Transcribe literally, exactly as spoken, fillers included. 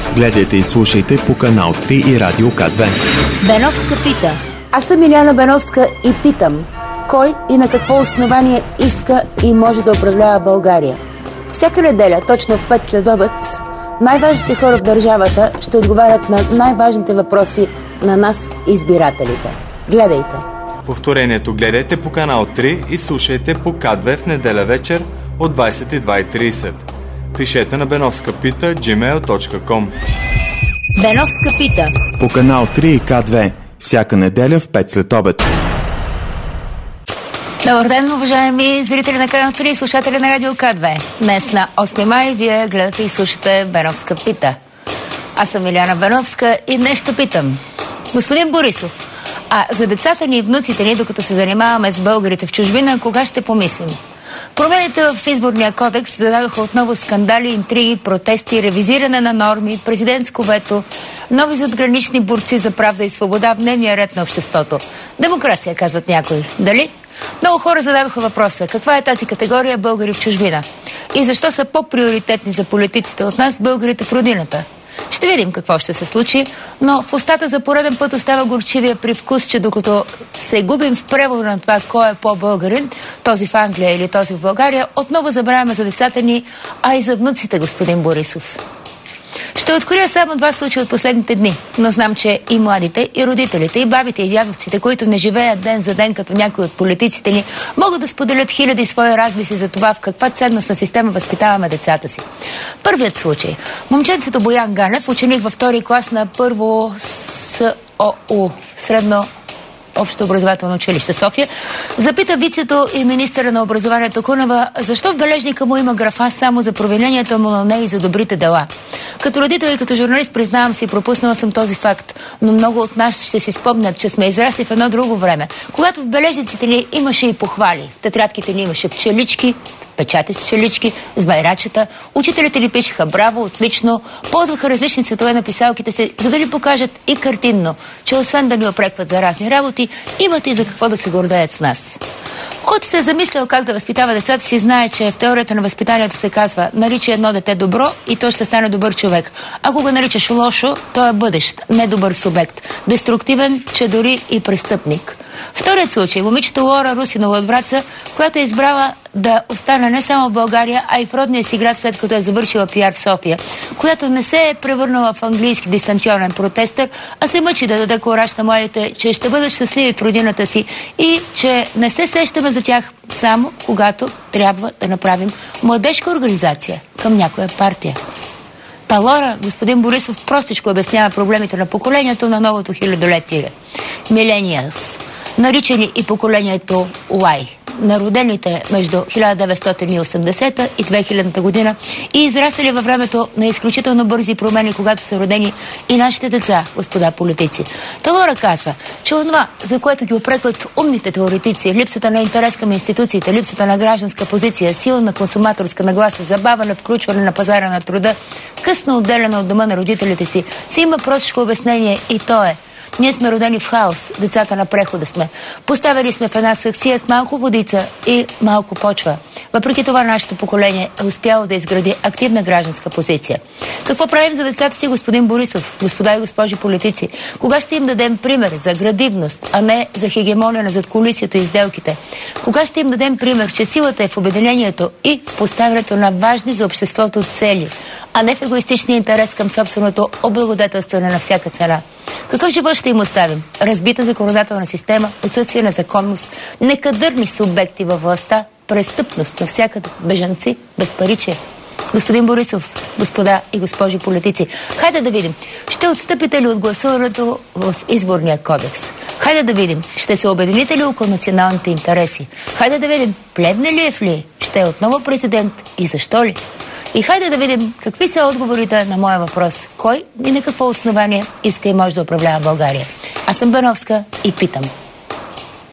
Гледайте и слушайте по канал три и Радио К две. Беновска пита. Аз съм Илияна Беновска и питам: кой и на какво основание иска и може да управлява България? Всяка неделя, точно в пет следобед, най-важните хора в държавата ще отговарят на най-важните въпроси на нас, избирателите. Гледайте! Повторението гледайте по канал три и слушайте по К две в неделя вечер от двадесет и две и тридесет. Пишете на беновска пита джи мейл точка ком. Беновска пита. По канал три и К две. Всяка неделя в пет след обед. Добър ден, уважаеми зрители на канал три и слушатели на Радио К две. Днес на осми май вие гледате и слушате Беновска пита. Аз съм Илияна Беновска и днес ще питам: господин Борисов, а за децата ни и внуците ни, докато се занимаваме с българите в чужбина, кога ще помислим? Промените в изборния кодекс зададоха отново скандали, интриги, протести, ревизиране на норми, президентско вето, нови задгранични борци за правда и свобода в дневния ред на обществото. Демокрация, казват някои. Дали? Много хора зададоха въпроса: каква е тази категория българи в чужбина? И защо са по-приоритетни за политиците от нас българите в родината? Ще видим какво ще се случи, но в устата за пореден път остава горчивия привкус, че докато се губим в превода на това кой е по-българин, този в Англия или този в България, отново забравяме за децата ни, а и за внуците, господин Борисов. Ще открия само два случая от последните дни, но знам, че и младите, и родителите, и бабите, и дядовците, които не живеят ден за ден като някои от политиците ни, могат да споделят хиляди свои размисли за това в каква ценностна система възпитаваме децата си. Първият случай. Момченцето Боян Ганев, ученик във втори клас на първо СОУ, средно Общо образователно училище София, запита вицето и министъра на образованието Кунева защо в бележника му има графа само за провиненията му, но не и за добрите дела. Като родител и като журналист признавам си, пропуснала съм този факт, но много от нас ще си спомнят, че сме израсли в едно друго време, когато в бележниците ни имаше и похвали, в тетрадките ни имаше пчелички, печати с пчелички, с байрачета. Учителите ни пишеха браво, отлично, ползваха различни цветове на писалките си, за да ни покажат и картинно, че освен да ни опрекват за разни работи, имат и за какво да се гордеят с нас. Който се е замислял как да възпитава децата си, знае, че в теорията на възпитанието се казва: нарича едно дете добро и то ще стане добър човек. Ако го наричаш лошо, то е бъдещ, недобър субект, деструктивен, че дори и престъпник. Вторият случай. Момичето Лора Русинова от Враца, която е избрала да остане не само в България, а и в родния си град, след като е завършила пиар в София, която не се е превърнала в английски дистанционен протестър, а се мъчи да даде кураж на младите, че ще бъдат щастливи в родината си и че не се сещаме за тях само когато трябва да направим младежка организация към някоя партия. Та Лора, господин Борисов, простичко обяснява проблемите на поколението на новото хилядолетие. Millennials, наричани и поколението Y, народените между хиляда деветстотин и осемдесета и две хилядната година и израснали във времето на изключително бързи промени, когато са родени и нашите деца, господа политици. Талора казва, че онова, за което ги опрекват умните теоретици, липсата на интерес към институциите, липсата на гражданска позиция, силна консуматорска нагласа, забавяне, включване на пазара на труда, късно отделяне от дома на родителите си, си има простичко обяснение и то е: ние сме родени в хаос, децата на прехода сме. Поставили сме в една саксия с малко водица и малко почва. Въпреки това нашето поколение е успяло да изгради активна гражданска позиция. Какво правим за децата си, господин Борисов, господа и госпожи политици? Кога ще им дадем пример за градивност, а не за хегемония на задкулисието и сделките? Кога ще им дадем пример, че силата е в обединението и в поставянето на важни за обществото цели, а не в егоистичния интерес към собственото облагодетелстване на всяка цена? Какъв живот ще им оставим? Разбита законодателна система, отсъствие на законност, некадърни субекти във властта, престъпност навсякъде, бежанци, безпаричие. Господин Борисов, господа и госпожи политици, хайде да видим, ще отстъпите ли от гласуването в изборния кодекс? Хайде да видим, ще се обедините ли около националните интереси? Хайде да видим, Плевнелиев ли ще е отново президент и защо ли? И хайде да видим какви са отговорите на моя въпрос: кой и на какво основание иска и може да управлява България. Аз съм Беновска и питам.